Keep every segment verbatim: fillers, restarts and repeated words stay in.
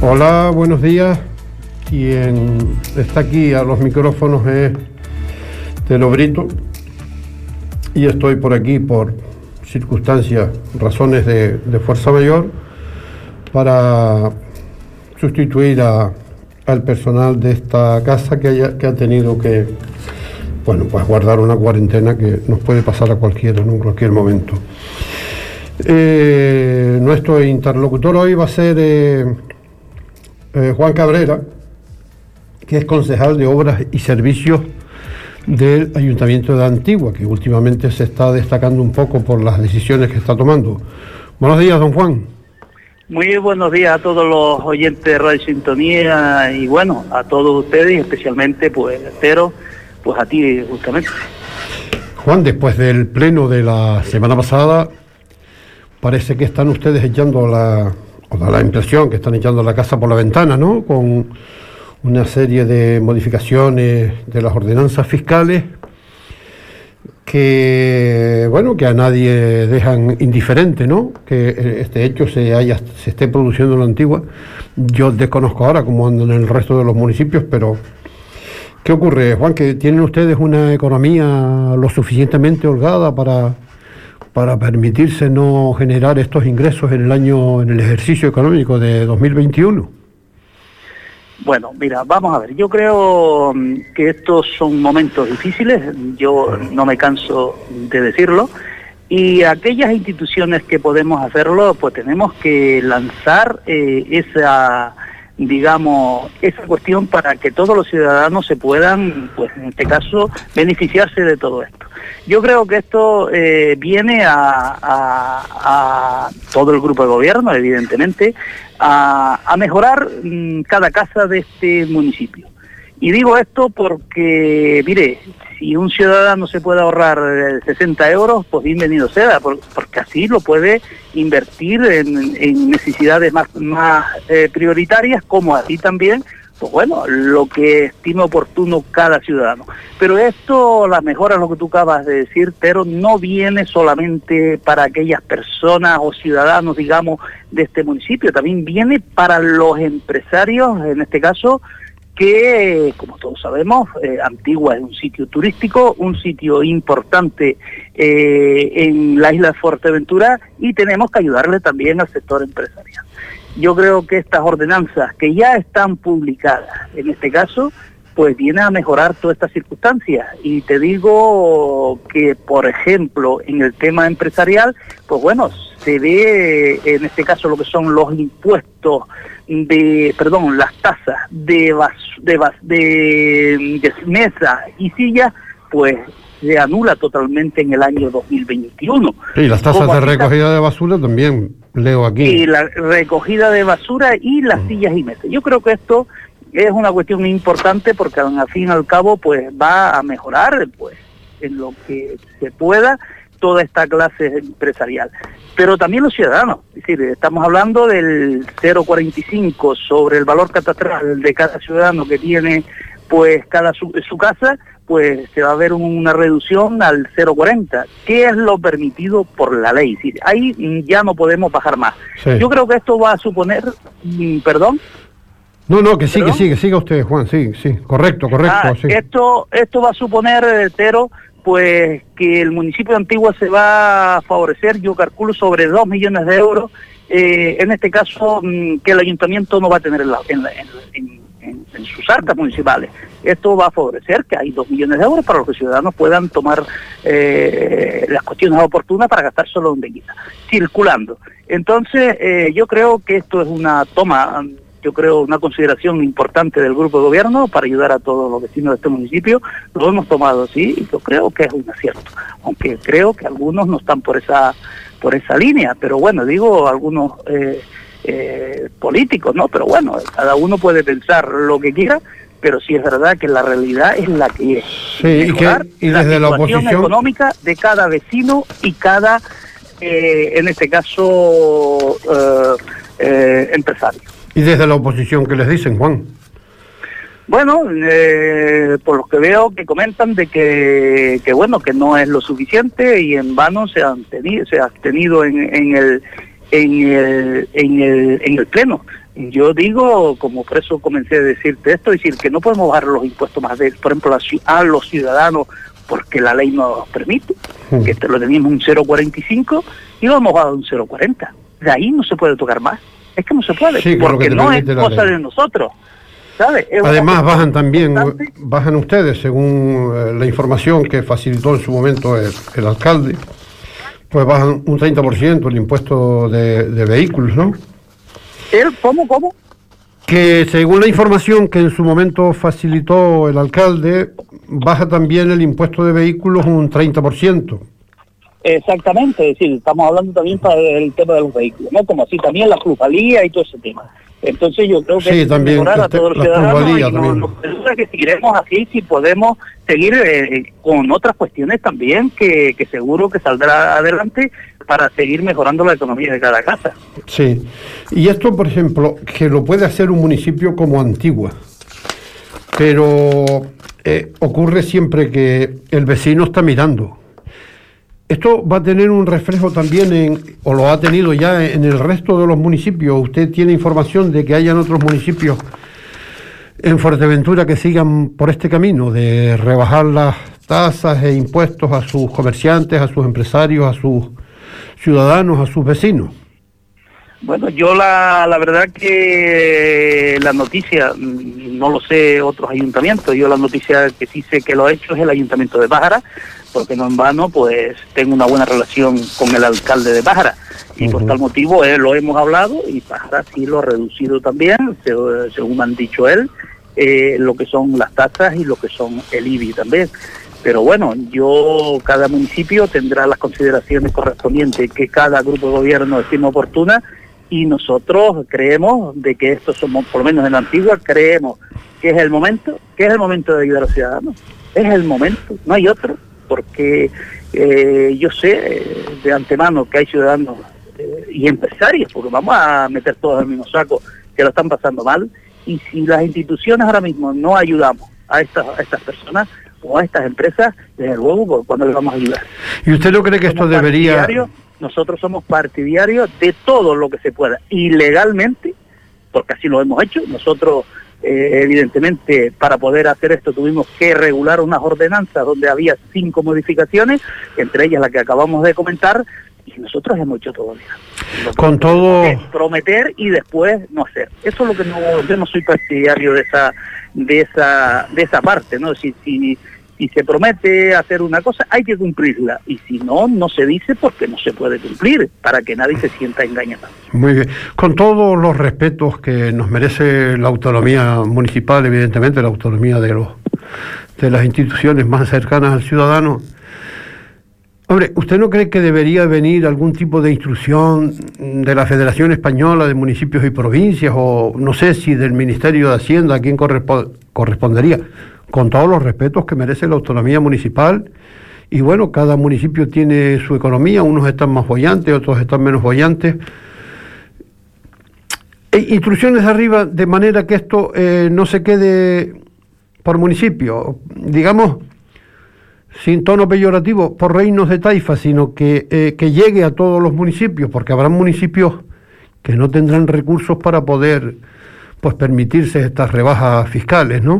Hola, buenos días. Quien está aquí a los micrófonos es Telo Brito y estoy por aquí por circunstancias, razones de, de fuerza mayor para sustituir a, al personal de esta casa que, haya, que ha tenido que, bueno, pues guardar una cuarentena que nos puede pasar a cualquiera, ¿no? En cualquier momento. Eh, nuestro interlocutor hoy va a ser eh, eh, Juan Cabrera, que es concejal de Obras y Servicios del Ayuntamiento de Antigua, que últimamente se está destacando un poco por las decisiones que está tomando. Buenos días, don Juan. Muy buenos días a todos los oyentes de Radio Sintonía y bueno, a todos ustedes, especialmente pues Tero, pues a ti justamente. Juan, después del pleno de la semana pasada, parece que están ustedes echando la, o da la impresión que están echando la casa por la ventana, ¿no? Con una serie de modificaciones de las ordenanzas fiscales que, bueno, que a nadie dejan indiferente, ¿no? Que este hecho se haya, se esté produciendo en la Antigua. Yo desconozco ahora cómo andan en el resto de los municipios, pero ¿qué ocurre, Juan? ¿Que tienen ustedes una economía lo suficientemente holgada para, para permitirse no generar estos ingresos en el año, en el ejercicio económico de dos mil veintiuno? Bueno, mira, vamos a ver, yo creo que estos son momentos difíciles, yo no me canso de decirlo, y aquellas instituciones que podemos hacerlo, pues tenemos que lanzar eh, esa, digamos, esa cuestión para que todos los ciudadanos se puedan, pues en este caso, beneficiarse de todo esto. Yo creo que esto eh, viene a, a, a todo el grupo de gobierno, evidentemente, a, a mejorar mmm, cada casa de este municipio. Y digo esto porque, mire, si un ciudadano se puede ahorrar sesenta euros, pues bienvenido sea, porque así lo puede invertir en, en necesidades más, más eh, prioritarias, como así también, pues bueno, lo que estime oportuno cada ciudadano. Pero esto, las mejoras, lo que tú acabas de decir, pero no viene solamente para aquellas personas o ciudadanos, digamos, de este municipio, también viene para los empresarios, en este caso, que, como todos sabemos, eh, Antigua es un sitio turístico, un sitio importante eh, en la isla de Fuerteventura, y tenemos que ayudarle también al sector empresarial. Yo creo que estas ordenanzas que ya están publicadas, en este caso, pues vienen a mejorar todas estas circunstancias. Y te digo que, por ejemplo, en el tema empresarial, pues bueno, se ve en este caso lo que son los impuestos de, perdón, las tasas de, bas, de, bas, de, de mesa y sillas, pues se anula totalmente en el año dos mil veintiuno. Y las tasas de recogida de basura también, leo aquí. Y la recogida de basura y las uh-huh. sillas y mesas. Yo creo que esto es una cuestión importante porque al fin y al cabo pues va a mejorar pues en lo que se pueda toda esta clase empresarial. Pero también los ciudadanos, es decir, estamos hablando del cero coma cuarenta y cinco sobre el valor catastral de cada ciudadano que tiene pues cada su, su casa, pues se va a ver una reducción al cero coma cuarenta, que es lo permitido por la ley. Es decir, ahí ya no podemos bajar más. Sí. Yo creo que esto va a suponer, perdón. No, no, que sí, ¿Perdón? que sí, que siga usted, Juan, sí, sí, correcto, correcto. Ah, sí. Esto, esto va a suponer, Tero, pues que el municipio de Antigua se va a favorecer, yo calculo, sobre dos millones de euros, eh, en este caso, mmm, que el ayuntamiento no va a tener en, la, en, la, en, en, en, en sus arcas municipales. Esto va a favorecer que hay dos millones de euros para que los ciudadanos puedan tomar eh, las cuestiones oportunas para gastar solo donde quiera, circulando. Entonces, eh, yo creo que esto es una toma, yo creo, una consideración importante del grupo de gobierno para ayudar a todos los vecinos de este municipio. Lo hemos tomado así y yo creo que es un acierto, aunque creo que algunos no están por esa por esa línea, pero bueno, digo algunos eh, eh, políticos, ¿no? Pero bueno, cada uno puede pensar lo que quiera, pero sí es verdad que la realidad es la que es. Sí, y, que, y desde la, la oposición económica de cada vecino y cada, eh, en este caso, eh, eh, empresario. ¿Y desde la oposición qué les dicen, Juan? Bueno, eh, por lo que veo que comentan de que, que bueno, que no es lo suficiente y en vano se han tenido, se ha tenido en, en el en el en el en el pleno. Yo digo, como por eso comencé a decirte esto, es decir, que no podemos bajar los impuestos más de, por ejemplo, a los ciudadanos, porque la ley no nos permite, mm. que esto lo teníamos un cero coma cuarenta y cinco y lo hemos bajado a un cero coma cuarenta. De ahí no se puede tocar más. Es que no se puede, sí, porque no es cosa ley. de nosotros. ¿Sabes? Además bajan también, importante. bajan ustedes, según eh, la información que facilitó en su momento el, el alcalde, pues bajan un treinta por ciento el impuesto de, de vehículos, ¿no? ¿El cómo, cómo? Que según la información que en su momento facilitó el alcalde, baja también el impuesto de vehículos un treinta por ciento. Exactamente, es decir, estamos hablando también para el tema de los vehículos, ¿no? Como así también la plusvalía y todo ese tema. Entonces yo creo que sí, hay que mejorar a todos los ciudadanos y no, no, que seguiremos así, si podemos seguir eh, con otras cuestiones también que, que seguro que saldrá adelante para seguir mejorando la economía de cada casa. Sí, y esto, por ejemplo, que lo puede hacer un municipio como Antigua, pero eh, ocurre siempre que el vecino está mirando. Esto va a tener un reflejo también en, o lo ha tenido ya en el resto de los municipios. ¿Usted tiene información de que hayan otros municipios en Fuerteventura que sigan por este camino de rebajar las tasas e impuestos a sus comerciantes, a sus empresarios, a sus ciudadanos, a sus vecinos? Bueno, yo la, la verdad que la noticia, no lo sé otros ayuntamientos, yo la noticia que sí sé que lo ha hecho es el Ayuntamiento de Pájara, porque no en vano pues tengo una buena relación con el alcalde de Pájara, y uh-huh. por tal motivo eh, lo hemos hablado, y Pájara sí lo ha reducido también, según han dicho él, eh, lo que son las tasas y lo que son el I B I también. Pero bueno, yo, cada municipio tendrá las consideraciones correspondientes que cada grupo de gobierno estime oportuna, y nosotros creemos de que esto somos, por lo menos en la Antigua, creemos que es el momento, que es el momento de ayudar a los ciudadanos. Es el momento, no hay otro, porque eh, yo sé eh, de antemano que hay ciudadanos eh, y empresarios, porque vamos a meter todos en el mismo saco, que lo están pasando mal, y si las instituciones ahora mismo no ayudamos a estas, a estas personas o a estas empresas, desde luego, ¿cuándo les vamos a ayudar? ¿Y usted no cree que esto debería...? Nosotros somos partidarios de todo lo que se pueda, y legalmente, porque así lo hemos hecho. Nosotros, eh, evidentemente, para poder hacer esto tuvimos que regular unas ordenanzas donde había cinco modificaciones, entre ellas la que acabamos de comentar, y nosotros hemos hecho todo bien. Con todo... Prometer y después no hacer. Eso es lo que no, yo no soy partidario de esa, de esa, de esa parte, ¿no? Si, si, si se promete hacer una cosa, hay que cumplirla, y si no, no se dice porque no se puede cumplir, para que nadie se sienta engañado. Muy bien. Con todos los respetos que nos merece la autonomía municipal, evidentemente la autonomía de los de las instituciones más cercanas al ciudadano, hombre, ¿usted no cree que debería venir algún tipo de instrucción de la Federación Española de Municipios y Provincias, o no sé si del Ministerio de Hacienda, a quién correspo- correspondería? Con todos los respetos que merece la autonomía municipal, y bueno, cada municipio tiene su economía, unos están más bollantes, otros están menos bollantes. E instrucciones arriba, de manera que esto eh, no se quede por municipio, digamos, sin tono peyorativo, por reinos de taifa, sino que, eh, que llegue a todos los municipios, porque habrá municipios que no tendrán recursos para poder pues permitirse estas rebajas fiscales, ¿no?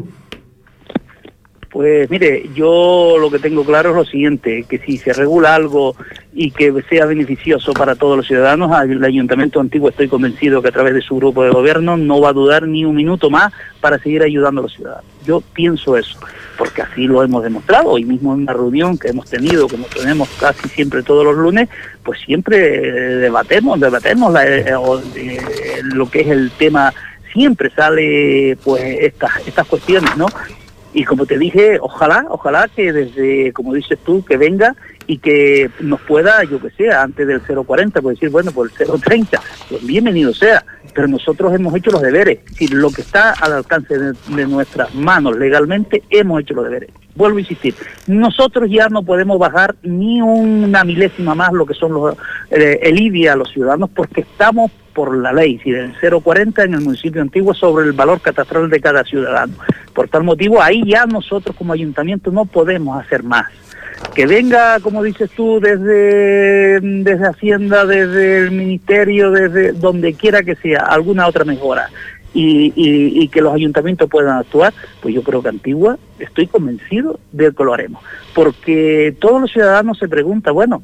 Pues mire, yo lo que tengo claro es lo siguiente, que si se regula algo y que sea beneficioso para todos los ciudadanos, el Ayuntamiento Antiguo, estoy convencido que a través de su grupo de gobierno no va a dudar ni un minuto más para seguir ayudando a los ciudadanos. Yo pienso eso, porque así lo hemos demostrado. Hoy mismo en una reunión que hemos tenido, que nos tenemos casi siempre todos los lunes, pues siempre eh, debatemos, debatemos la, eh, eh, lo que es el tema, siempre sale pues estas, estas cuestiones, ¿no? Y como te dije, ojalá, ojalá que desde, como dices tú, que venga y que nos pueda, yo que sé, antes del cero cuarenta, pues decir, bueno, por el cero treinta, pues bienvenido sea. Pero nosotros hemos hecho los deberes. Es decir, lo que está al alcance de, de nuestras manos legalmente, hemos hecho los deberes. Vuelvo a insistir, nosotros ya no podemos bajar ni una milésima más lo que son los eh, el I B I a los ciudadanos, porque estamos por la ley, si del cero cuarenta en el municipio antiguo sobre el valor catastral de cada ciudadano. Por tal motivo, ahí ya nosotros como ayuntamiento no podemos hacer más. Que venga, como dices tú, desde, desde Hacienda, desde el Ministerio, desde donde quiera que sea, alguna otra mejora, y, y, y que los ayuntamientos puedan actuar, pues yo creo que Antigua, estoy convencido de que lo haremos. Porque todos los ciudadanos se preguntan, bueno,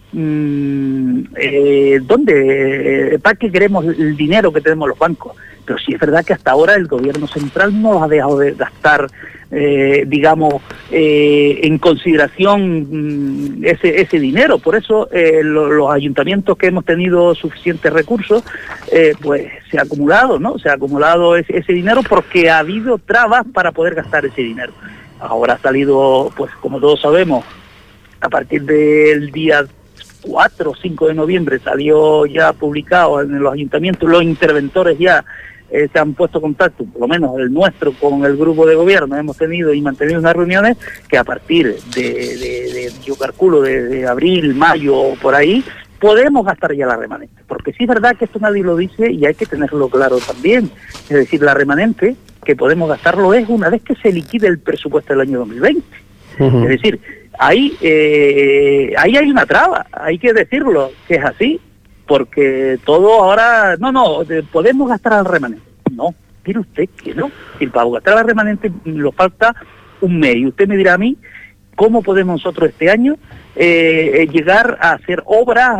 mmm, eh, ¿dónde, para qué queremos el dinero que tenemos los bancos? Pero sí es verdad que hasta ahora el gobierno central no los ha dejado de gastar, eh, digamos, eh, en consideración mmm, ese, ese dinero. Por eso eh, lo, los ayuntamientos que hemos tenido suficientes recursos, eh, pues se ha acumulado, ¿no? Se ha acumulado ese, ese dinero porque ha habido trabas para poder gastar ese dinero. Ahora ha salido, pues como todos sabemos, a partir del día cuatro o cinco de noviembre salió ya publicado en los ayuntamientos, los interventores ya eh, se han puesto en contacto, por lo menos el nuestro, con el grupo de gobierno. Hemos tenido y mantenido unas reuniones que a partir de, de, de yo calculo, de, de abril, mayo o por ahí, podemos gastar ya la remanente. Porque sí es verdad que esto nadie lo dice y hay que tenerlo claro también. Es decir, la remanente que podemos gastarlo es una vez que se liquide el presupuesto del año dos mil veinte. Uh-huh. Es decir, ahí, eh, ahí hay una traba, hay que decirlo, que es así. Porque todo ahora, no, no, podemos gastar al remanente. No, mire usted que no. Si para gastar al remanente nos falta un mes. Y usted me dirá a mí, ¿cómo podemos nosotros este año eh, llegar a hacer obras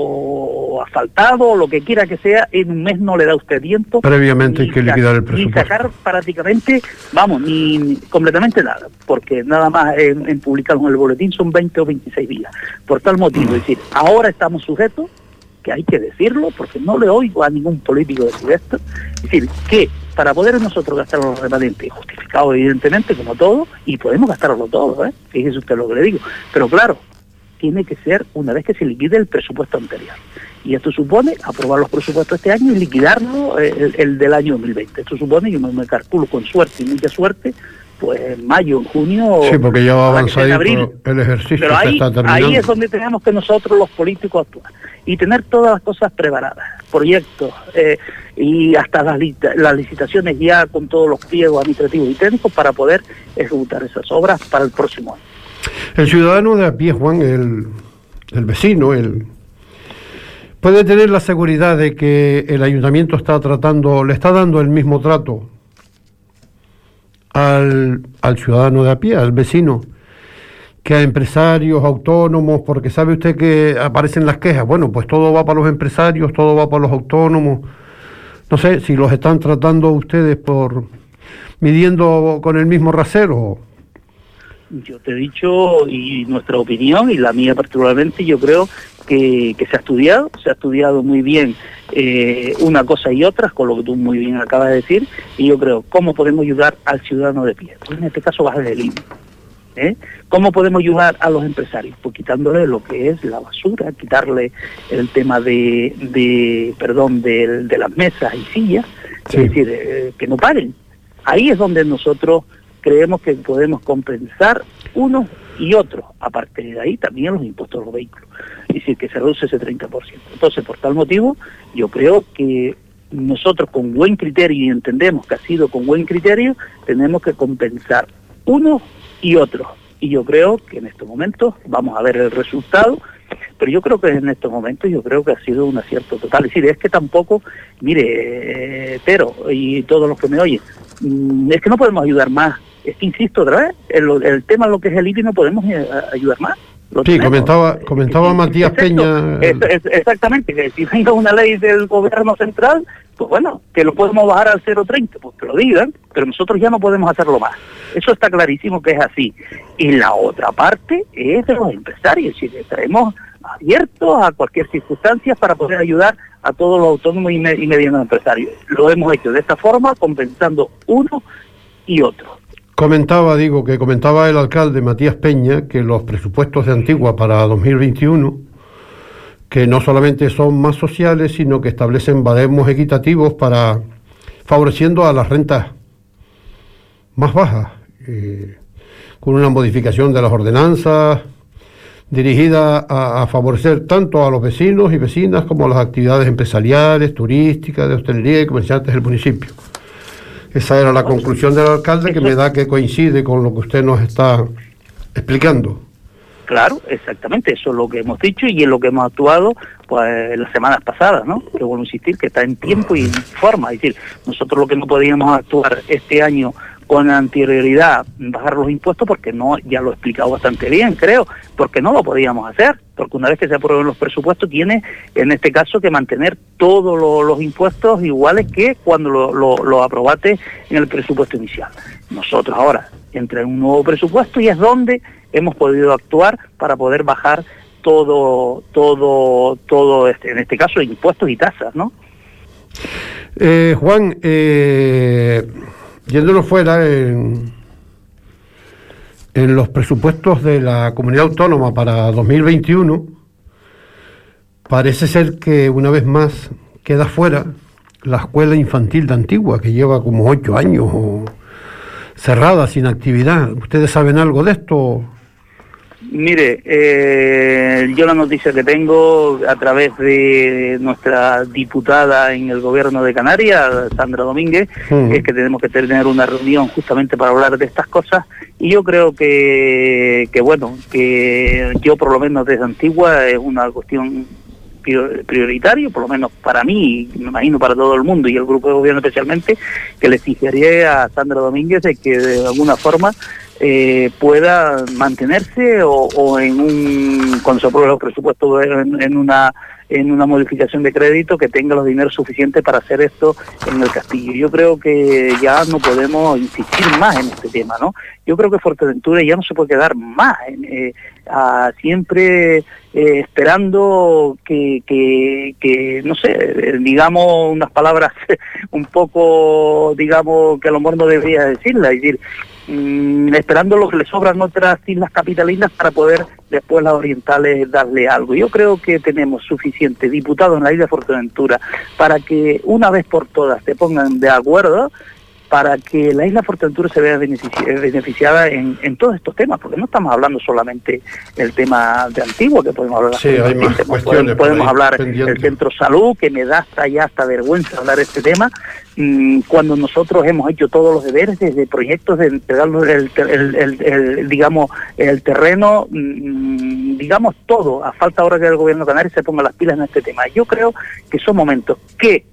o, o asfaltado o lo que quiera que sea? En un mes no le da usted tiempo. Previamente hay que liquidar el presupuesto. Ni sacar prácticamente, vamos, ni, ni completamente nada. Porque nada más en, en publicarlo en el boletín son veinte o veintiséis días. Por tal motivo, es decir, ahora estamos sujetos, que hay que decirlo, porque no le oigo a ningún político decir esto, es decir, que para poder nosotros gastar los remanentes, justificado evidentemente como todo, y podemos gastarlo todo, ¿eh? Fíjese usted lo que le digo, pero claro, tiene que ser una vez que se liquide el presupuesto anterior, y esto supone aprobar los presupuestos este año y liquidarlo eh, el, el del año dos mil veinte. Esto supone, yo me, me calculo con suerte y mucha suerte, pues en mayo, en junio... Sí, porque ya va avanzadito el ejercicio. Pero ahí, se está terminando. Ahí es donde tenemos que nosotros los políticos actuar y tener todas las cosas preparadas, proyectos eh, y hasta las, las licitaciones ya con todos los pliegos administrativos y técnicos para poder ejecutar esas obras para el próximo año. El ciudadano de a pie, Juan, el, el vecino, el puede tener la seguridad de que el ayuntamiento está tratando, le está dando el mismo trato al, al ciudadano de a pie, al vecino, que a empresarios, autónomos, porque sabe usted que aparecen las quejas. Bueno, pues todo va para los empresarios, todo va para los autónomos. No sé si los están tratando ustedes por midiendo con el mismo rasero. Yo te he dicho, y nuestra opinión, y la mía particularmente, yo creo que, que se ha estudiado, se ha estudiado muy bien eh, una cosa y otra, con lo que tú muy bien acabas de decir, y yo creo, ¿cómo podemos ayudar al ciudadano de pie? Pues en este caso bajar el I V A. ¿Eh? ¿Cómo podemos ayudar a los empresarios? Pues quitándole lo que es la basura, quitarle el tema de, de perdón, de, de las mesas y sillas, sí. Es decir, eh, que no paren. Ahí es donde nosotros creemos que podemos compensar unos y otros. Aparte de ahí, también los impuestos a los vehículos. Es decir, que se reduce ese treinta por ciento. Entonces, por tal motivo, yo creo que nosotros con buen criterio, y entendemos que ha sido con buen criterio, tenemos que compensar unos y otros. Y yo creo que en estos momentos vamos a ver el resultado, pero yo creo que en estos momentos yo creo que ha sido un acierto total. Es decir, es que tampoco, mire, eh, Pero, y todos los que me oyen, mmm, es que no podemos ayudar más. Es que insisto otra vez, el, el tema lo que es el I B I no podemos eh, ayudar más. Lo sí, tenemos. comentaba comentaba Matías Peña. Es, es, exactamente, que si venga una ley del gobierno central, pues bueno, que lo podemos bajar al cero coma treinta, pues que lo digan, pero nosotros ya no podemos hacerlo más. Eso está clarísimo que es así. Y la otra parte es de los empresarios, si estaremos abiertos a cualquier circunstancia para poder ayudar a todos los autónomos y, me, y medianos empresarios. Lo hemos hecho de esta forma, compensando uno y otro. Comentaba, digo, que comentaba el alcalde Matías Peña que los presupuestos de Antigua para dos mil veintiuno, que no solamente son más sociales, sino que establecen baremos equitativos para favoreciendo a las rentas más bajas, eh, con una modificación de las ordenanzas dirigida a, a favorecer tanto a los vecinos y vecinas como a las actividades empresariales, turísticas, de hostelería y comerciantes del municipio. Esa era la conclusión del alcalde, que me da que coincide con lo que usted nos está explicando. Claro, exactamente, eso es lo que hemos dicho y es lo que hemos actuado pues las semanas pasadas, ¿no? Que vuelvo a insistir, que está en tiempo y en forma. Es decir, nosotros lo que no podíamos actuar este año con anterioridad, bajar los impuestos, porque no, ya lo he explicado bastante bien, creo, porque no lo podíamos hacer, porque una vez que se aprueben los presupuestos tiene, en este caso, que mantener todos lo, los impuestos iguales que cuando lo, lo, lo aprobaste en el presupuesto inicial. Nosotros ahora entra en un nuevo presupuesto y es donde hemos podido actuar para poder bajar todo, todo, todo este, en este caso, impuestos y tasas, ¿no? Eh, Juan, eh, yéndonos fuera en, en los presupuestos de la Comunidad Autónoma para dos mil veintiuno, parece ser que una vez más queda fuera la escuela infantil de Antigua, que lleva como ocho años o cerrada, sin actividad. ¿Ustedes saben algo de esto? Mire, eh, yo la noticia que tengo a través de nuestra diputada en el gobierno de Canarias, Sandra Domínguez, mm. es que tenemos que tener una reunión justamente para hablar de estas cosas, y yo creo que, que bueno, que yo por lo menos desde Antigua es una cuestión prioritario, por lo menos para mí, y me imagino para todo el mundo y el grupo de gobierno especialmente, que le exigiría a Sandra Domínguez de que de alguna forma eh, pueda mantenerse o, o en un, cuando se aprueben los presupuestos en, en una en una modificación de crédito, que tenga los dineros suficientes para hacer esto en el Castillo. Yo creo que ya no podemos insistir más en este tema, ¿no? Yo creo que Fuerteventura ya no se puede quedar más eh, a, siempre eh, esperando que, que, que, no sé, digamos unas palabras un poco, digamos, que a lo mejor no debería decirlas, es decir, mmm, esperando lo que le sobran otras islas capitalinas para poder después las orientales darle algo. Yo creo que tenemos suficiente diputados en la isla de Fuerteventura para que una vez por todas se pongan de acuerdo para que la isla Fuerteventura se vea beneficiada en, en todos estos temas, porque no estamos hablando solamente del tema de Antigua, que podemos hablar, sí, hay más cuestiones, podemos, podemos hablar del centro salud, que me da hasta ya hasta vergüenza hablar de este tema, mm, cuando nosotros hemos hecho todos los deberes desde proyectos de entregarnos el, el, el, el, digamos, el terreno, mm, digamos todo, a falta ahora que el gobierno canario se ponga las pilas en este tema. Yo creo que son momentos que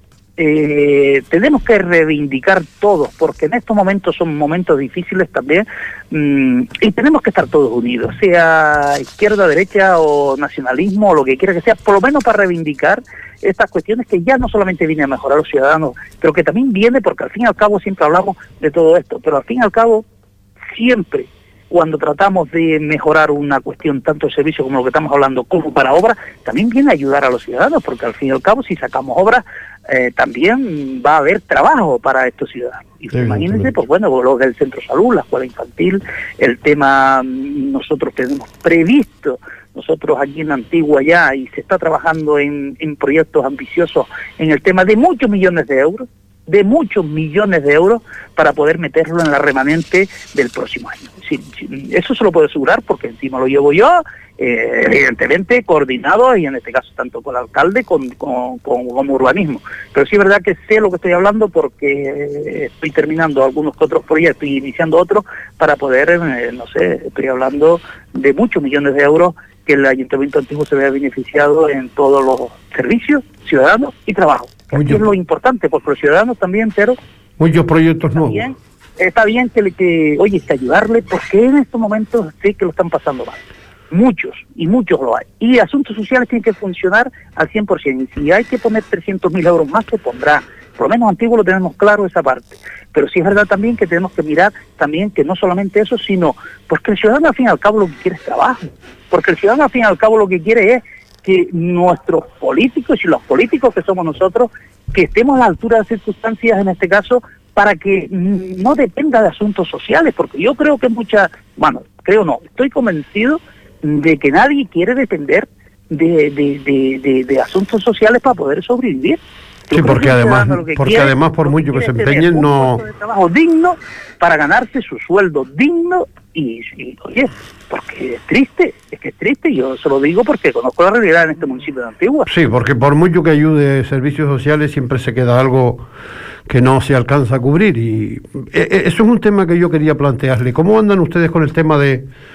Eh, tenemos que reivindicar todos, porque en estos momentos son momentos difíciles también, mmm, y tenemos que estar todos unidos, sea izquierda, derecha o nacionalismo o lo que quiera que sea, por lo menos para reivindicar estas cuestiones que ya no solamente vienen a mejorar a los ciudadanos, pero que también viene, porque al fin y al cabo siempre hablamos de todo esto, pero al fin y al cabo siempre cuando tratamos de mejorar una cuestión, tanto de servicio como lo que estamos hablando, como para obras, también viene a ayudar a los ciudadanos, porque al fin y al cabo, si sacamos obras, eh, también va a haber trabajo para estos ciudadanos. Y sí, imagínense, pues bueno, lo del centro salud, la escuela infantil, el tema, nosotros tenemos previsto, nosotros aquí en Antigua ya, y se está trabajando en, en proyectos ambiciosos en el tema de muchos millones de euros, de muchos millones de euros para poder meterlo en la remanente del próximo año. Sí, sí, eso se lo puedo asegurar porque encima lo llevo yo, eh, evidentemente coordinado, y en este caso tanto con el alcalde con, con, con, con urbanismo. Pero sí es verdad que sé lo que estoy hablando porque estoy terminando algunos otros proyectos y iniciando otros para poder, eh, no sé, estoy hablando de muchos millones de euros que el Ayuntamiento Antiguo se vea beneficiado en todos los servicios, ciudadanos y trabajo. Aquí es lo importante, porque los ciudadanos también, pero muchos proyectos nuevos. Bien, está bien que, le, que, oye, que ayudarle, porque en estos momentos sí que lo están pasando mal. Muchos, y muchos lo hay. Y asuntos sociales tienen que funcionar al cien por ciento. Y si hay que poner trescientos mil euros más, se pondrá. Por lo menos Antiguo lo tenemos claro esa parte. Pero sí es verdad también que tenemos que mirar también que no solamente eso, sino porque el ciudadano al fin y al cabo lo que quiere es trabajo. Porque el ciudadano al fin y al cabo lo que quiere es que nuestros políticos y los políticos que somos nosotros, que estemos a la altura de las circunstancias en este caso, para que no dependa de asuntos sociales, porque yo creo que muchas, bueno, creo no, estoy convencido de que nadie quiere depender de, de, de, de, de asuntos sociales para poder sobrevivir. Sí, porque además, porque quiere, además por mucho que se empeñen, no... Un puesto de trabajo digno para ganarse su sueldo digno y, y, oye, porque es triste, es que es triste, yo se lo digo porque conozco la realidad en este municipio de Antigua. Sí, porque por mucho que ayude servicios sociales, siempre se queda algo que no se alcanza a cubrir, y eso es un tema que yo quería plantearle. ¿Cómo andan ustedes con el tema de,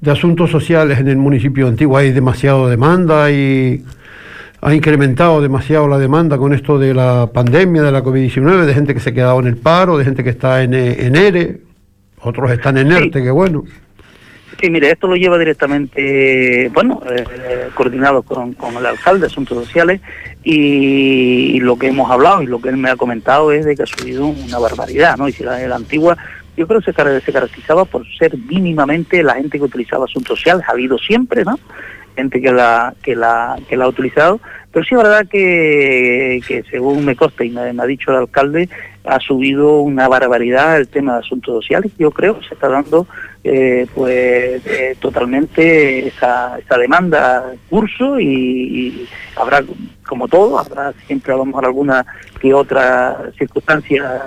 de asuntos sociales en el municipio de Antigua. Hay demasiada demanda y ha incrementado demasiado la demanda con esto de la pandemia, de la COVID diecinueve, de gente que se ha quedado en el paro, de gente que está en, en ERE, otros están en ERTE, sí. que bueno. Sí, mire, esto lo lleva directamente, bueno, eh, coordinado con, con el alcalde de Asuntos Sociales y, y lo que hemos hablado y lo que él me ha comentado es de que ha subido una barbaridad, ¿no? Y si la, la antigua, yo creo que se, se caracterizaba por ser mínimamente la gente que utilizaba Asuntos Sociales, ha habido siempre, ¿no? Gente que la que la que la ha utilizado, pero sí es verdad que, que según me consta y me, me ha dicho el alcalde, ha subido una barbaridad el tema de asuntos sociales. Yo creo que se está dando eh, pues eh, totalmente esa, esa demanda curso y, y habrá, como todo, habrá siempre a lo mejor alguna que otra circunstancia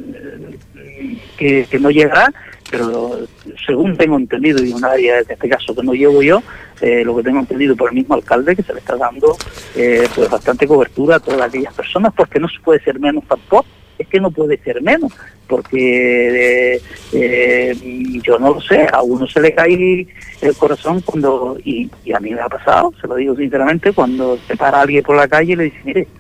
eh, que, que no llegará, pero según tengo entendido, y un área en este caso que no llevo yo, eh, lo que tengo entendido por el mismo alcalde, que se le está dando eh, pues bastante cobertura a todas aquellas personas, porque no se puede ser menos tampoco, es que no puede ser menos, porque eh, eh, yo no lo sé, a uno se le cae el corazón cuando, y, y a mí me ha pasado, se lo digo sinceramente, cuando se para alguien por la calle y le dice, mire,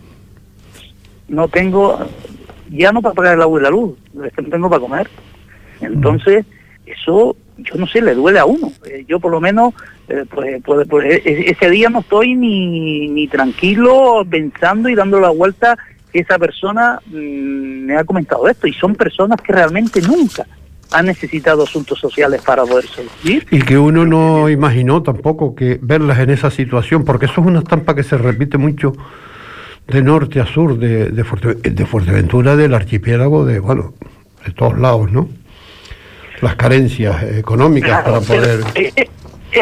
no tengo, ya no para pagar el agua y la luz, es que no tengo para comer. Entonces, eso, yo no sé, le duele a uno. Eh, yo por lo menos, eh, pues, pues, pues, ese día no estoy ni, ni tranquilo pensando y dando la vuelta que esa persona mmm, me ha comentado esto. Y son personas que realmente nunca han necesitado asuntos sociales para poder sobrevivir. Y que uno no imaginó tampoco que verlas en esa situación, porque eso es una estampa que se repite mucho de norte a sur, de, de, Fuerte, de Fuerteventura, del archipiélago, de, bueno, de todos lados, ¿no? Las carencias económicas claro, para poder... Eh, eh, eh,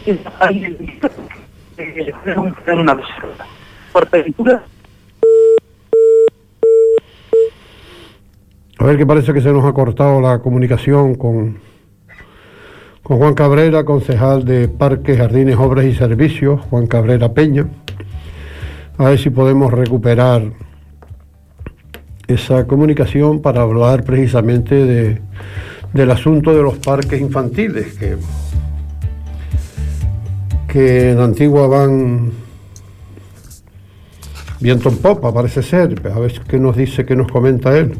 eh, una Fuerteventura. A ver, que parece que se nos ha cortado la comunicación con, con Juan Cabrera, concejal de Parques, Jardines, Obras y Servicios, Juan Cabrera Peña. A ver si podemos recuperar esa comunicación para hablar precisamente de... del asunto de los parques infantiles, que, que en Antigua van viento en popa, parece ser. A ver qué nos dice, qué nos comenta él.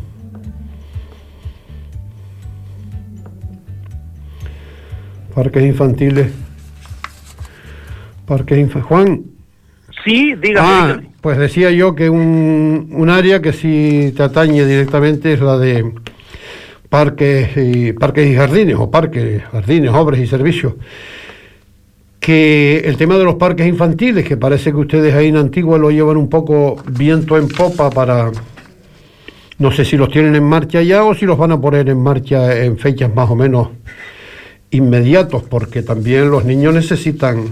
Parques infantiles. Parques infantiles. Juan. Sí, dígame, ah, dígame. Pues decía yo que un, un área que sí te atañe directamente es la de parques y, parques y jardines, o parques, jardines, obras y servicios. Que el tema de los parques infantiles, que parece que ustedes ahí en Antigua lo llevan un poco viento en popa para... No sé si los tienen en marcha ya o si los van a poner en marcha en fechas más o menos inmediatos, porque también los niños necesitan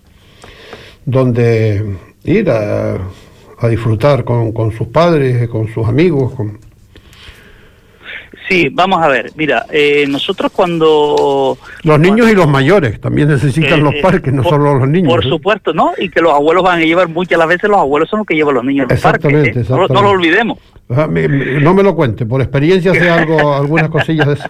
donde ir a, a disfrutar con, con sus padres, con sus amigos, con... Sí, vamos a ver, mira, eh, nosotros cuando... Los niños cuando, y los mayores también necesitan eh, los parques, no por, solo los niños. Por ¿eh? supuesto, ¿no? Y que los abuelos van a llevar, muchas las veces los abuelos son los que llevan a los niños a los parques, ¿eh? Exactamente. No, no lo olvidemos. Ah, me, me, no me lo cuente, por experiencia sé algo, algunas cosillas de eso.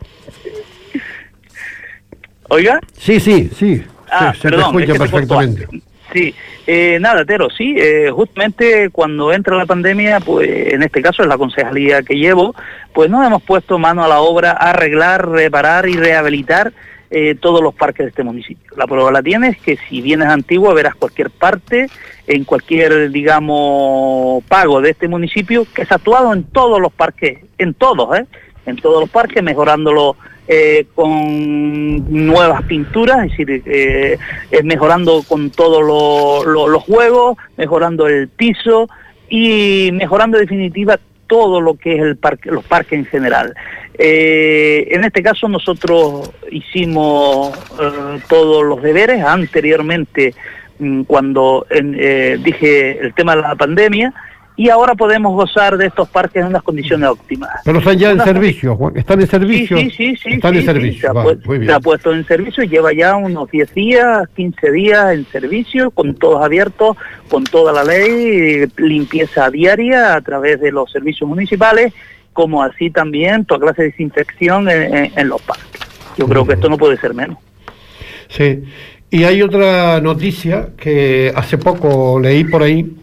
¿Oiga? Sí, sí, sí, ah, se, se perdón, te escucha es que perfectamente. Sí, eh, nada, Tero, sí, eh, justamente cuando entra la pandemia, pues en este caso es la concejalía que llevo, pues nos hemos puesto mano a la obra a arreglar, reparar y rehabilitar eh, todos los parques de este municipio. La prueba la tienes que si vienes a Antigua verás cualquier parte, en cualquier, digamos, pago de este municipio, que se ha actuado en todos los parques, en todos, ¿eh? En todos los parques, mejorándolo Eh, con nuevas pinturas, es decir, eh, eh, mejorando con todos lo, lo, los juegos, mejorando el piso y mejorando en definitiva todo lo que es el parque, los parques en general. Eh, en este caso nosotros hicimos eh, todos los deberes anteriormente mmm, cuando en, eh, dije el tema de la pandemia. Y ahora podemos gozar de estos parques en unas condiciones óptimas. Pero están ya en servicio, Juan. ¿Están en servicio? Sí, sí, sí. Están sí, en sí, servicio. Sí, se, ha vale, puesto, se ha puesto en servicio y lleva ya unos diez días, quince días en servicio, con todos abiertos, con toda la ley, limpieza diaria a través de los servicios municipales, como así también toda clase de desinfección en, en, en los parques. Yo creo que esto no puede ser menos. Sí, y hay otra noticia que hace poco leí por ahí,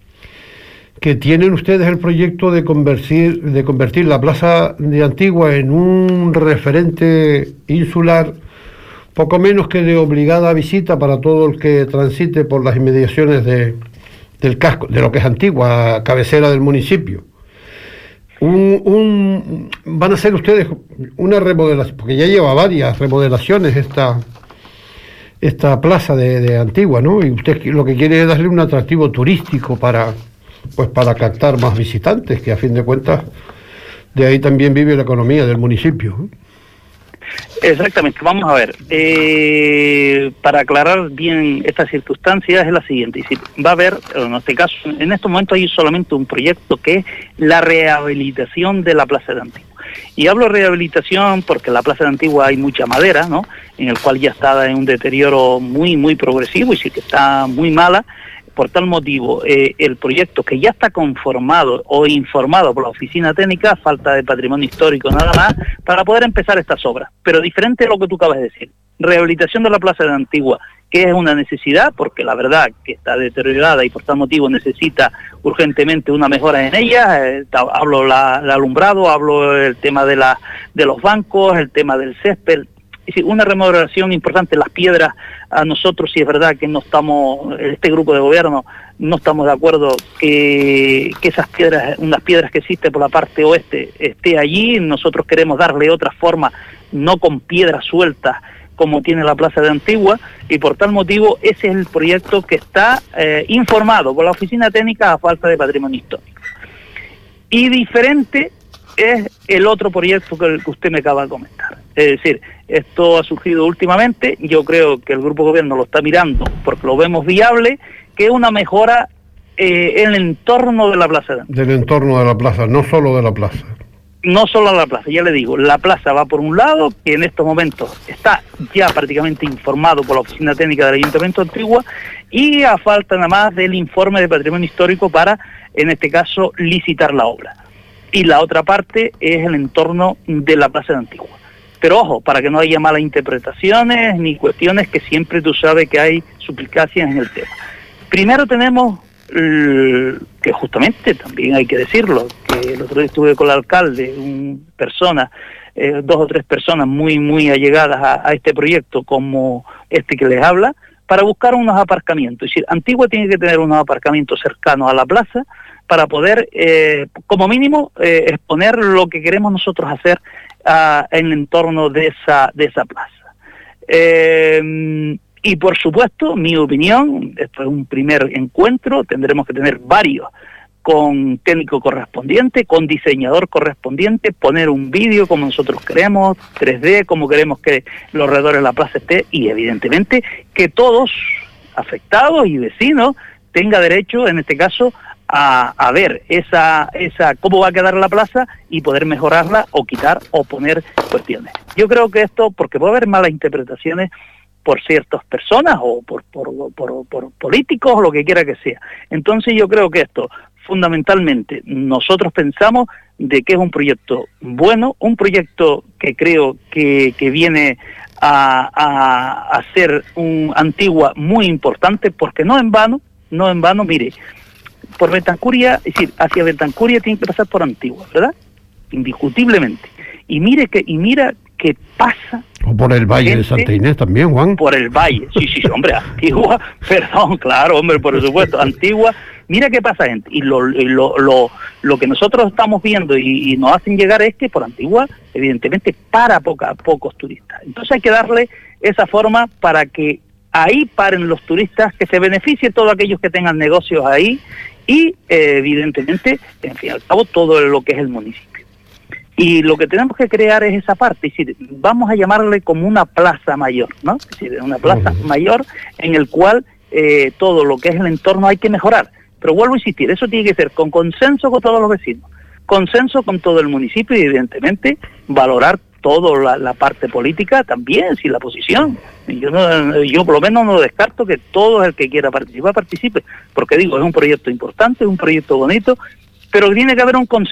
que tienen ustedes el proyecto de convertir, de convertir la Plaza de Antigua en un referente insular, poco menos que de obligada visita para todo el que transite por las inmediaciones de, del casco, de lo que es Antigua, cabecera del municipio. Un, un, van a hacer ustedes una remodelación, porque ya lleva varias remodelaciones esta, esta plaza de, de Antigua, ¿no? Y usted lo que quiere es darle un atractivo turístico para, pues para captar más visitantes, que a fin de cuentas de ahí también vive la economía del municipio, ¿eh? Exactamente, vamos a ver, eh, para aclarar bien estas circunstancias es la siguiente, es decir, va a haber, en este caso, en estos momentos hay solamente un proyecto que es la rehabilitación de la Plaza de Antigua. Y hablo de rehabilitación porque en la Plaza de Antigua hay mucha madera, ¿no?, en el cual ya está en un deterioro muy, muy progresivo y sí que está muy mala. Por tal motivo, eh, el proyecto que ya está conformado o informado por la Oficina Técnica, falta de patrimonio histórico nada más, para poder empezar estas obras. Pero diferente a lo que tú acabas de decir, rehabilitación de la Plaza de Antigua, que es una necesidad, porque la verdad que está deteriorada y por tal motivo necesita urgentemente una mejora en ella. Eh, hablo la, el alumbrado, hablo el tema de, la, de los bancos, el tema del césped. Es decir, una remodelación importante. Las piedras, a nosotros sí es verdad que no estamos, este grupo de gobierno, no estamos de acuerdo que, que esas piedras, unas piedras que existen por la parte oeste, esté allí. Nosotros queremos darle otra forma, no con piedras sueltas como tiene la Plaza de Antigua, y por tal motivo ese es el proyecto que está eh, informado por la Oficina Técnica a falta de patrimonio histórico. Y diferente es el otro proyecto que, que usted me acaba de comentar. Es decir, esto ha surgido últimamente, yo creo que el Grupo Gobierno lo está mirando porque lo vemos viable, que es una mejora eh, en el entorno de la Plaza de Antigua. Del entorno de la plaza, no solo de la plaza. No solo a la plaza, ya le digo, la plaza va por un lado, que en estos momentos está ya prácticamente informado por la Oficina Técnica del Ayuntamiento de Antigua, y a falta nada más del informe de patrimonio histórico para, en este caso, licitar la obra. Y la otra parte es el entorno de la Plaza de Antigua. Pero ojo, para que no haya malas interpretaciones ni cuestiones, que siempre tú sabes que hay suplicacias en el tema. Primero tenemos, que justamente también hay que decirlo, que el otro día estuve con el alcalde, un persona, eh, dos o tres personas muy muy allegadas a, a este proyecto como este que les habla, para buscar unos aparcamientos. Es decir, Antigua tiene que tener unos aparcamientos cercanos a la plaza para poder, eh, como mínimo, eh, exponer lo que queremos nosotros hacer uh, en el entorno de esa, de esa plaza. Eh, Y por supuesto, mi opinión, esto es un primer encuentro, tendremos que tener varios con técnico correspondiente, con diseñador correspondiente, poner un vídeo como nosotros queremos, tres D, como queremos que los alrededores de la plaza esté, y evidentemente que todos, afectados y vecinos, tengan derecho, en este caso, a, a ver esa, esa cómo va a quedar la plaza y poder mejorarla o quitar o poner cuestiones. Yo creo que esto, porque puede haber malas interpretaciones por ciertas personas o por, por, por, por políticos o lo que quiera que sea. Entonces yo creo que esto, fundamentalmente, nosotros pensamos de que es un proyecto bueno, un proyecto que creo que, que viene a, a, a ser un Antigua muy importante, porque no en vano, no en vano, mire, por Betancuria, es decir, hacia Betancuria tiene que pasar por Antigua, ¿verdad? Indiscutiblemente. Y mire que, y mira qué pasa. O por el Valle de Santa Inés también, Juan. Por el Valle, sí, sí, hombre, Antigua, perdón, claro, hombre, por supuesto, Antigua, mira qué pasa, gente, y lo, lo, lo, lo que nosotros estamos viendo y, y nos hacen llegar es que por Antigua, evidentemente, para poca, pocos turistas. Entonces hay que darle esa forma para que ahí paren los turistas, que se beneficie todos aquellos que tengan negocios ahí y, eh, evidentemente, en fin, al cabo, todo lo que es el municipio. Y lo que tenemos que crear es esa parte, es decir, vamos a llamarle como una plaza mayor, ¿no? Es decir, una plaza uh-huh. mayor en el cual eh, todo lo que es el entorno hay que mejorar. Pero vuelvo a insistir, eso tiene que ser con consenso con todos los vecinos, consenso con todo el municipio y evidentemente valorar toda la, la parte política también, si la posición. Yo, no, yo por lo menos no descarto que todo el que quiera participar, participe, porque digo, es un proyecto importante, es un proyecto bonito, pero tiene que haber un consenso.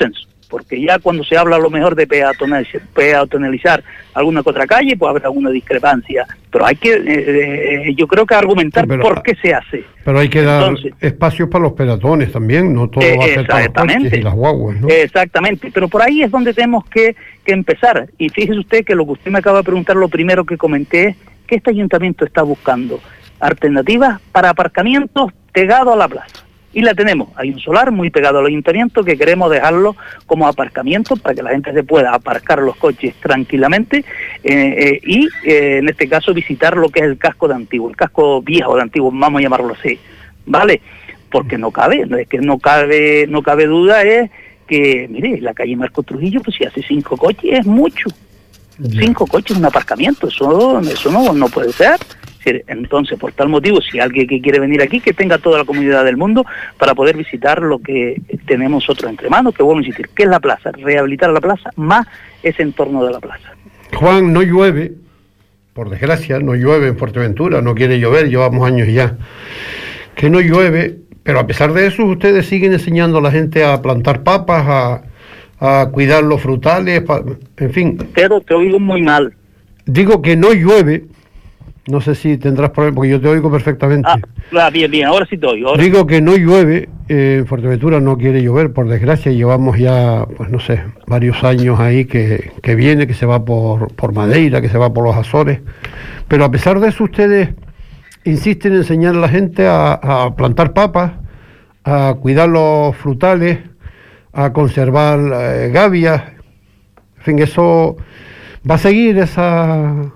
porque ya cuando se habla a lo mejor de peatonalizar, peatonalizar alguna que otra calle, pues habrá alguna discrepancia, pero hay que, eh, eh, yo creo que argumentar sí, pero, por qué se hace. Pero hay que dar Entonces, espacios para los peatones también, no todo eh, va a ser para los coches y las guaguas, ¿no? Exactamente, pero por ahí es donde tenemos que, que empezar, y fíjese usted que lo que usted me acaba de preguntar, lo primero que comenté es que este ayuntamiento está buscando alternativas para aparcamientos pegados a la plaza. Y la tenemos, hay un solar muy pegado al ayuntamiento que queremos dejarlo como aparcamiento para que la gente se pueda aparcar los coches tranquilamente eh, eh, y eh, en este caso visitar lo que es el casco de Antiguo, el casco viejo de Antiguo, vamos a llamarlo así, ¿vale? Porque no cabe, no es que no cabe, no cabe duda es que, mire, la calle Marco Trujillo, pues si hace cinco coches es mucho, yeah. cinco coches un aparcamiento, eso, eso no, no puede ser. Entonces, por tal motivo, si alguien que quiere venir aquí, que tenga toda la comunidad del mundo para poder visitar lo que tenemos nosotros entre manos, que vuelvo a insistir, ¿qué es la plaza? Rehabilitar la plaza, más ese entorno de la plaza. Juan, no llueve, por desgracia, no llueve en Fuerteventura, no quiere llover, llevamos años ya, que no llueve, pero a pesar de eso, ustedes siguen enseñando a la gente a plantar papas, a, a cuidar los frutales, pa, en fin. Pero te oigo muy mal. Digo que no llueve. No sé si tendrás problemas, porque yo te oigo perfectamente. Ah, bien, bien, ahora sí te oigo. Ahora. Digo que no llueve, eh, en Fuerteventura no quiere llover, por desgracia, llevamos ya, pues no sé, varios años ahí que, que viene, que se va por, por Madeira, que se va por los Azores, pero a pesar de eso ustedes insisten en enseñar a la gente a, a plantar papas, a cuidar los frutales, a conservar eh, gavias, en fin, eso va a seguir esa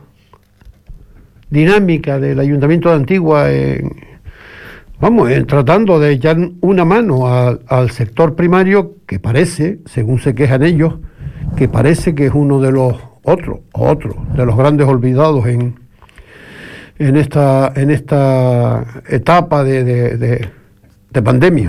dinámica del Ayuntamiento de Antigua, en, vamos, en, tratando de echar una mano a, al sector primario, que parece, según se quejan ellos, que parece que es uno de los otros, otros, de los grandes olvidados en, en esta en esta etapa de, de, de, de pandemia.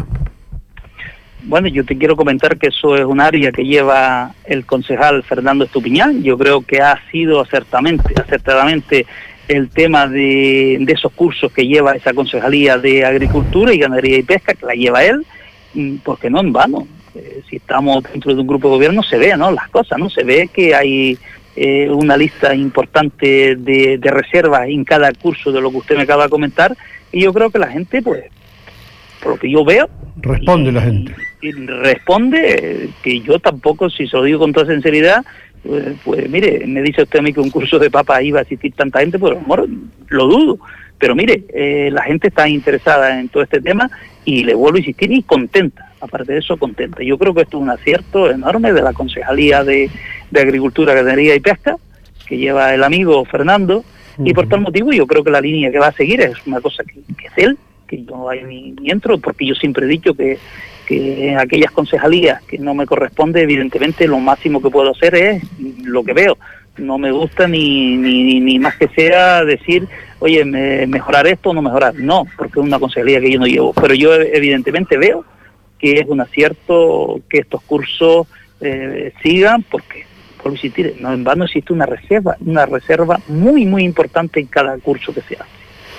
Bueno, yo te quiero comentar que eso es un área que lleva el concejal Fernando Estupiñán. Yo creo que ha sido acertadamente, acertadamente el tema de, de esos cursos que lleva esa concejalía de Agricultura y Ganadería y Pesca, que la lleva él, porque no en vano. Eh, si estamos dentro de un grupo de gobierno se ve, ¿no?, las cosas, ¿no? Se ve que hay eh, una lista importante de, de reservas en cada curso de lo que usted me acaba de comentar, y yo creo que la gente, pues, por lo que yo veo... Responde y, la gente. Y, y responde, que yo tampoco, si se lo digo con toda sinceridad, pues, pues mire, me dice usted a mí que un curso de papas iba a asistir tanta gente, pues amor, lo dudo. Pero mire, eh, la gente está interesada en todo este tema y le vuelvo a insistir y contenta, aparte de eso contenta. Yo creo que esto es un acierto enorme de la Concejalía de, de Agricultura, Ganadería y Pesca, que lleva el amigo Fernando, uh-huh. y por tal motivo yo creo que la línea que va a seguir es una cosa que, que es él, que yo no hay ni, ni entro, porque yo siempre he dicho que, que en aquellas concejalías que no me corresponde, evidentemente lo máximo que puedo hacer es lo que veo. No me gusta ni, ni, ni más que sea decir, oye, me, mejorar esto o no mejorar. No, porque es una concejalía que yo no llevo. Pero yo evidentemente veo que es un acierto que estos cursos eh, sigan, porque, por insistir, no en vano existe una reserva, una reserva muy, muy importante en cada curso que se hace.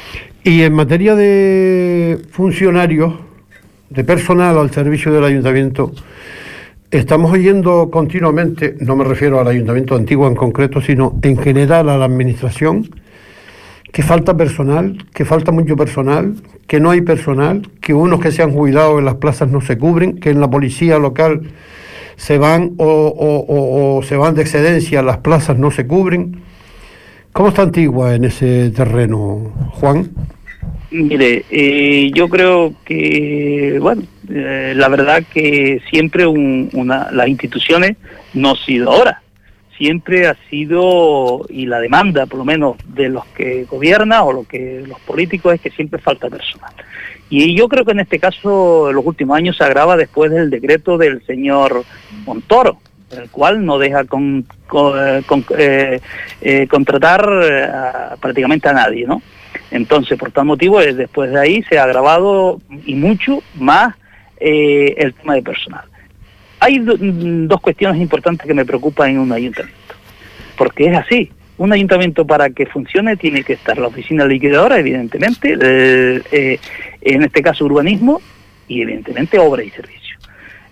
Y en materia de funcionarios, de personal al servicio del ayuntamiento, estamos oyendo continuamente, no me refiero al Ayuntamiento de Antigua en concreto, sino en general a la administración, que falta personal, que falta mucho personal, que no hay personal, que unos que se han jubilado en las plazas no se cubren, que en la policía local se van o, o, o, o se van de excedencia, las plazas no se cubren. ¿Cómo está Antigua en ese terreno, Juan? Mire, eh, yo creo que, bueno, eh, la verdad que siempre un, una, las instituciones, no ha sido ahora, siempre ha sido, y la demanda por lo menos de los que gobiernan o lo que los políticos, es que siempre falta personal. Y yo creo que en este caso en los últimos años se agrava después del decreto del señor Montoro, el cual no deja con, con, con, eh, eh, contratar a, prácticamente a nadie, ¿no? Entonces, por tal motivo, después de ahí se ha agravado y mucho más eh, el tema de personal. Hay do, dos cuestiones importantes que me preocupan en un ayuntamiento, porque es así. Un ayuntamiento, para que funcione, tiene que estar la oficina liquidadora, evidentemente, eh, eh, en este caso urbanismo, y evidentemente obra y servicio.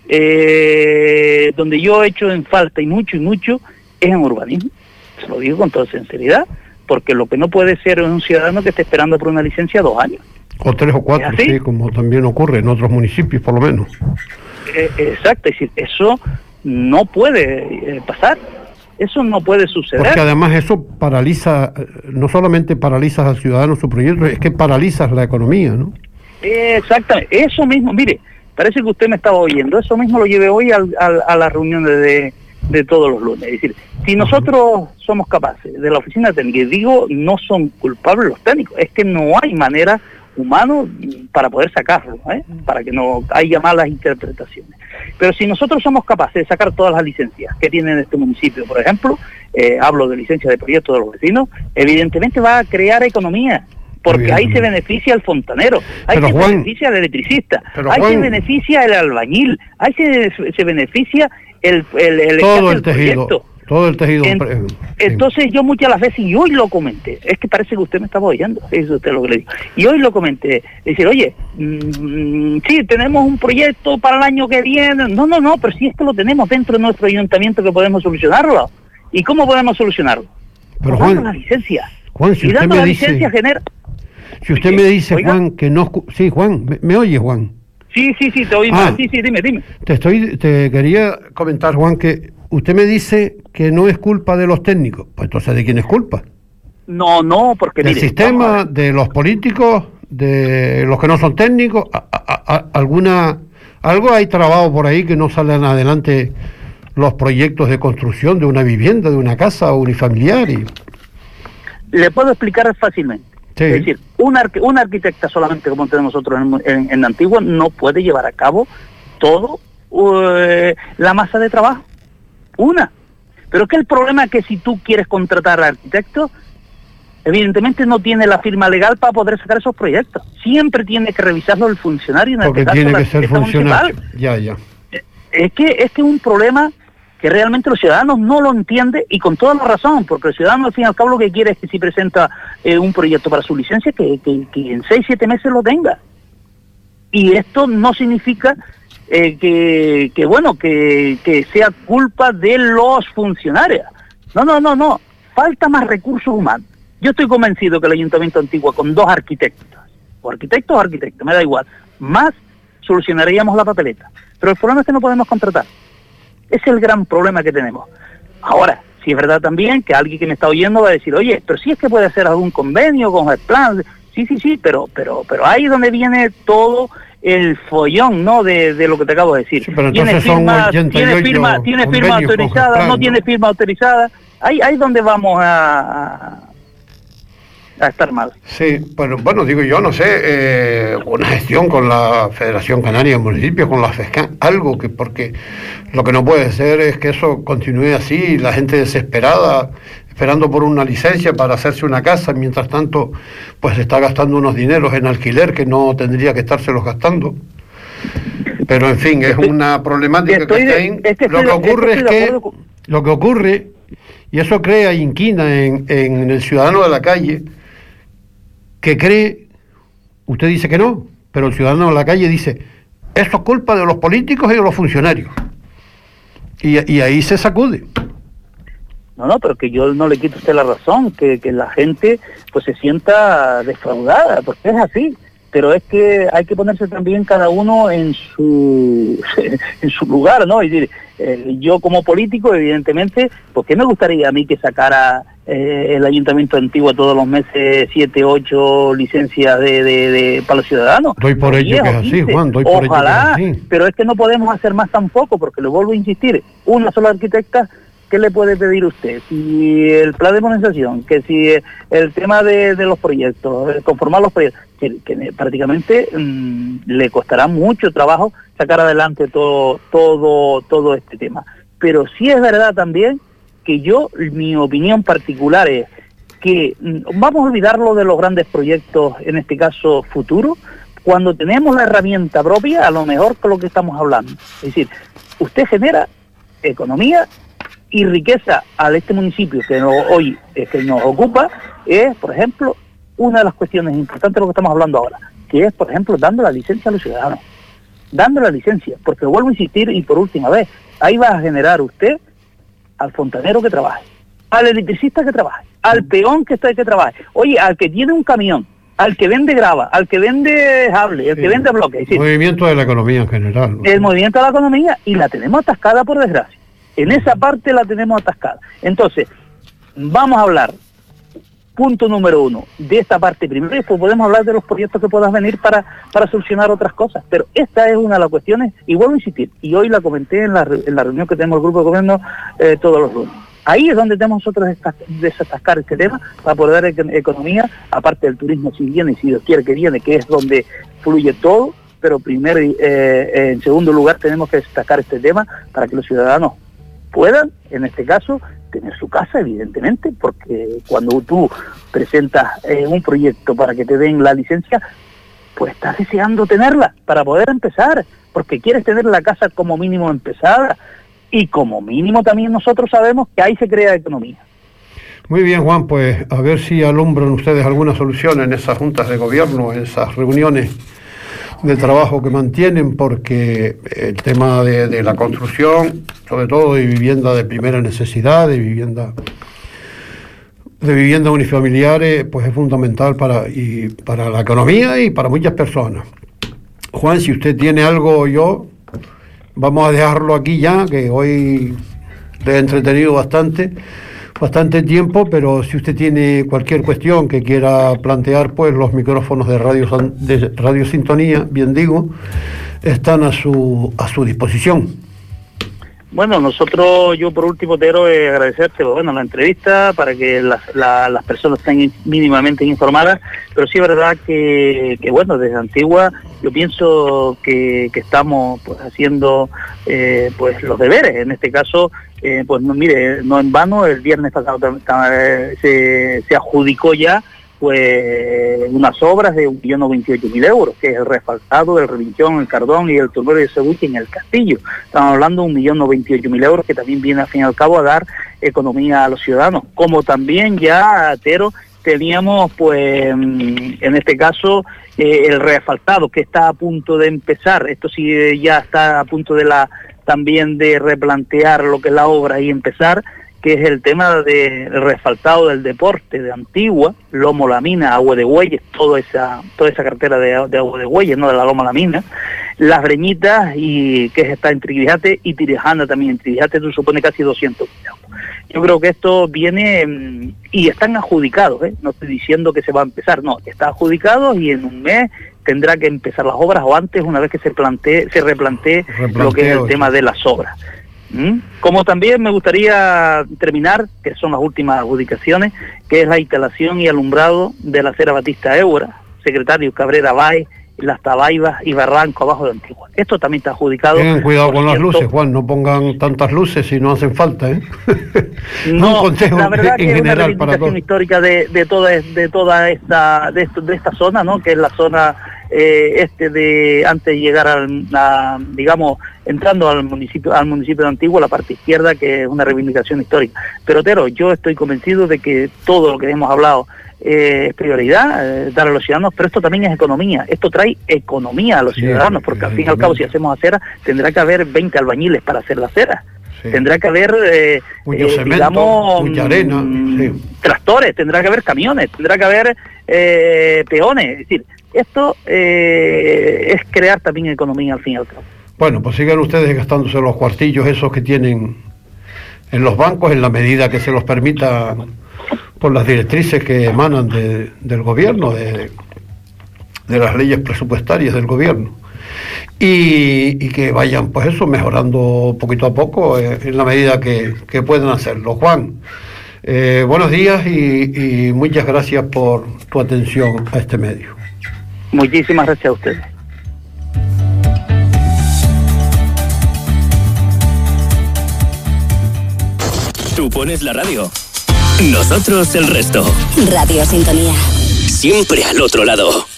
eh, donde yo he hecho en falta y mucho y mucho es en urbanismo. Se lo digo con toda sinceridad, porque lo que no puede ser es un ciudadano que esté esperando por una licencia dos años. O tres o cuatro, sí, como también ocurre en otros municipios, por lo menos. Eh, exacto, es decir, eso no puede eh, pasar, eso no puede suceder. Porque además eso paraliza, no solamente paralizas al ciudadano su proyecto, es que paralizas la economía, ¿no? Eh, exactamente, eso mismo, mire, parece que usted me estaba oyendo, eso mismo lo llevé hoy al, al, a la reunión de, de, de todos los lunes. Es decir, si nosotros somos capaces de la oficina técnica, y digo, no son culpables los técnicos, es que no hay manera humano para poder sacarlo, ¿eh? Para que no haya malas interpretaciones. Pero si nosotros somos capaces de sacar todas las licencias que tiene este municipio, por ejemplo, eh, hablo de licencias de proyectos de los vecinos, evidentemente va a crear economía, porque ahí se beneficia el fontanero, ahí pero se Juan, beneficia el electricista, ahí Juan, se beneficia el albañil, ahí se, se beneficia el, el, el, todo el, el tejido. Proyecto. Todo el tejido. En, entonces yo muchas las veces, y hoy lo comenté, es que parece que usted me estaba oyendo, eso es usted lo que le digo, y hoy lo comenté, decir, oye, mmm, sí, tenemos un proyecto para el año que viene, no, no, no, pero si es que lo tenemos dentro de nuestro ayuntamiento que podemos solucionarlo, ¿y cómo podemos solucionarlo? Pero pues Juan, dando la licencia, Juan, si y usted dando me la dice, licencia genera... Si usted me dice, Oiga. Juan, que no... Sí, Juan, ¿me, me oye, Juan? Sí, sí, sí, te oí, ah, sí, sí, dime, dime. Te, estoy, te quería comentar, Juan, que usted me dice que no es culpa de los técnicos. Pues entonces, ¿de quién es culpa? No, no, porque... Del mire, sistema, de los políticos, de los que no son técnicos, a, a, a, alguna... Algo hay trabado por ahí que no salen adelante los proyectos de construcción de una vivienda, de una casa unifamiliar. Y... Le puedo explicar fácilmente. Sí. Es decir, una, arqu una arquitecta solamente como tenemos nosotros en, en, en Antigua no puede llevar a cabo todo uh, la masa de trabajo. Una. Pero es que el problema es que si tú quieres contratar a arquitectos, evidentemente no tiene la firma legal para poder sacar esos proyectos. Siempre tiene que revisarlo el funcionario. En Porque este tiene caso, que ser funcionario. Municipal. Ya, ya. Es que, es que es un problema que realmente los ciudadanos no lo entienden, y con toda la razón, porque el ciudadano al fin y al cabo lo que quiere es que si presenta eh, un proyecto para su licencia, que, que, que en seis, siete meses lo tenga. Y esto no significa eh, que, que, bueno, que, que sea culpa de los funcionarios. No, no, no, no. Falta más recursos humanos. Yo estoy convencido que el Ayuntamiento de Antigua, con dos arquitectos, o arquitectos o arquitectos, me da igual, más solucionaríamos la papeleta. Pero el problema es que no podemos contratar. Es el gran problema que tenemos. Ahora, si es verdad también que alguien que me está oyendo va a decir, oye, pero si es que puede hacer algún convenio con el plan. Sí, sí, sí, pero pero pero ahí es donde viene todo el follón, ¿no? De, de lo que te acabo de decir. Sí, pero tiene firma, tiene firma, tiene firma autorizada, no tiene firma autorizada. Ahí ahí es donde vamos a... a estar mal. Sí, bueno, bueno, digo yo, no sé, eh, una gestión con la Federación Canaria de Municipios, con la FESCAN, algo que, porque lo que no puede ser es que eso continúe así, la gente desesperada, esperando por una licencia para hacerse una casa, mientras tanto, pues está gastando unos dineros en alquiler que no tendría que estárselos gastando. Pero en fin, es estoy, una problemática que está ahí. Este lo que ocurre es que, con... lo que ocurre, y eso crea inquina en, en el ciudadano de la calle, que cree, usted dice que no, pero el ciudadano de la calle dice, eso es culpa de los políticos y de los funcionarios. Y, y ahí se sacude. No, no, pero que yo no le quito a usted la razón, que, que la gente pues se sienta defraudada, porque es así. Pero es que hay que ponerse también cada uno en su en su lugar, ¿no? Es decir, eh, yo como político, evidentemente, ¿por qué me gustaría a mí que sacara eh, el Ayuntamiento Antiguo todos los meses siete, ocho licencias de, de, de para los ciudadanos? Doy por ello que es así, Juan, doy por ello que es así. Pero es que no podemos hacer más tampoco, porque le vuelvo a insistir, una sola arquitecta, ¿qué le puede pedir usted? Si el plan de modernización, que si el tema de, de los proyectos, conformar los proyectos, que, que prácticamente mmm, le costará mucho trabajo sacar adelante todo, todo, todo este tema. Pero sí es verdad también que yo, mi opinión particular es que mmm, vamos a olvidarlo de los grandes proyectos, en este caso futuros, cuando tenemos la herramienta propia, a lo mejor con lo que estamos hablando. Es decir, usted genera economía y riqueza a este municipio que no, hoy eh, que nos ocupa, es, por ejemplo, una de las cuestiones importantes de lo que estamos hablando ahora, que es, por ejemplo, dando la licencia a los ciudadanos. dando la licencia, porque vuelvo a insistir y por última vez, ahí va a generar usted al fontanero que trabaje, al electricista que trabaje, al peón que está que trabaje, oye, al que tiene un camión, al que vende grava, al que vende sable, al sí, que vende bloque. El movimiento de la economía en general, ¿no? El movimiento de la economía, y la tenemos atascada por desgracia. En esa parte la tenemos atascada. Entonces, vamos a hablar, punto número uno, de esta parte primero, y después podemos hablar de los proyectos que puedan venir para, para solucionar otras cosas. Pero esta es una de las cuestiones, y vuelvo a insistir, y hoy la comenté en la, en la reunión que tenemos el grupo de gobierno eh, todos los lunes. Ahí es donde tenemos nosotros desatascar este tema para poder dar economía, aparte del turismo si viene, y si Dios quiere que viene, que es donde fluye todo, pero primero, eh, en segundo lugar tenemos que destacar este tema para que los ciudadanos puedan, en este caso, tener su casa, evidentemente, porque cuando tú presentas eh, un proyecto para que te den la licencia, pues estás deseando tenerla para poder empezar, porque quieres tener la casa como mínimo empezada, y como mínimo también nosotros sabemos que ahí se crea economía. Muy bien, Juan, pues a ver si alumbran ustedes alguna solución en esas juntas de gobierno, en esas reuniones de trabajo que mantienen, porque el tema de, de la construcción, sobre todo de vivienda de primera necesidad, de vivienda de vivienda unifamiliares, pues es fundamental para, y para la economía y para muchas personas. Juan, si usted tiene algo, yo vamos a dejarlo aquí ya, que hoy le he entretenido bastante, bastante tiempo, pero si usted tiene cualquier cuestión que quiera plantear, pues los micrófonos de Radio, de Radio Sintonía, bien digo, están a su, a su disposición. Bueno, nosotros, yo por último quiero eh, agradecerte bueno, la entrevista para que las, la, las personas estén mínimamente informadas, pero sí es verdad que, que bueno, desde Antigua yo pienso que, que estamos pues haciendo eh, pues los deberes. En este caso, eh, pues no, mire, no en vano, el viernes pasado eh, se, se adjudicó ya pues unas obras de un millón veintiocho mil euros, que es el refaltado del Revinchón, el Cardón y el Turbero de Cebuche en el Castillo. Estamos hablando de un millón veintiocho mil euros que también viene al fin y al cabo a dar economía a los ciudadanos. Como también ya, Tero, teníamos pues en este caso eh, el refaltado que está a punto de empezar. Esto sí ya está a punto de la también de replantear lo que es la obra y empezar, que es el tema del refaltado del deporte de Antigua, Lomo La Mina, Agua de Güelles, toda esa toda esa cartera de, de Agua de Güelles, no de la Loma La Mina, Las Breñitas, y que está en Triguijate, y Tirijana también. En Triguijate tú supone casi doscientos mil euros. Yo creo que esto viene, y están adjudicados, ¿eh? No estoy diciendo que se va a empezar, no, está adjudicado y en un mes tendrá que empezar las obras, o antes, una vez que se plantee, se replantee Replanteo, lo que es el tema de las obras. ¿Mm? Como también me gustaría terminar, que son las últimas adjudicaciones, que es la instalación y alumbrado de la acera Batista Évora, Secretario Cabrera Báez, Las Tabaibas y Barranco abajo de Antigua. Esto también está adjudicado. Tengan cuidado con las luces, Juan, no pongan tantas luces si no hacen falta, ¿eh? No, la verdad que es una reivindicación histórica de, de toda de toda esta de, esto, de esta zona, ¿no? Que es la zona eh, este de antes de llegar al, a, digamos, entrando al municipio al municipio de Antigua, la parte izquierda, que es una reivindicación histórica. Pero Tero, yo estoy convencido de que todo lo que hemos hablado Eh, es prioridad, eh, dar a los ciudadanos, pero esto también es economía, esto trae economía a los sí, ciudadanos, porque al fin y al cabo si hacemos acera, tendrá que haber veinte albañiles para hacer la acera, sí. Tendrá que haber, eh, mucho eh, cemento, digamos, mucha arena, sí. tractores, tendrá que haber camiones, tendrá que haber eh, peones, es decir, esto eh, es crear también economía al fin y al cabo. Bueno, pues sigan ustedes gastándose los cuartillos esos que tienen en los bancos en la medida que se los permita por las directrices que emanan de, del gobierno, de, de las leyes presupuestarias del gobierno, y, y que vayan, pues eso, mejorando poquito a poco eh, en la medida que, que puedan hacerlo. Juan, eh, buenos días y, y muchas gracias por tu atención a este medio. Muchísimas gracias a ustedes. Tú pones la radio, nosotros el resto. Radio Sintonía. Siempre al otro lado.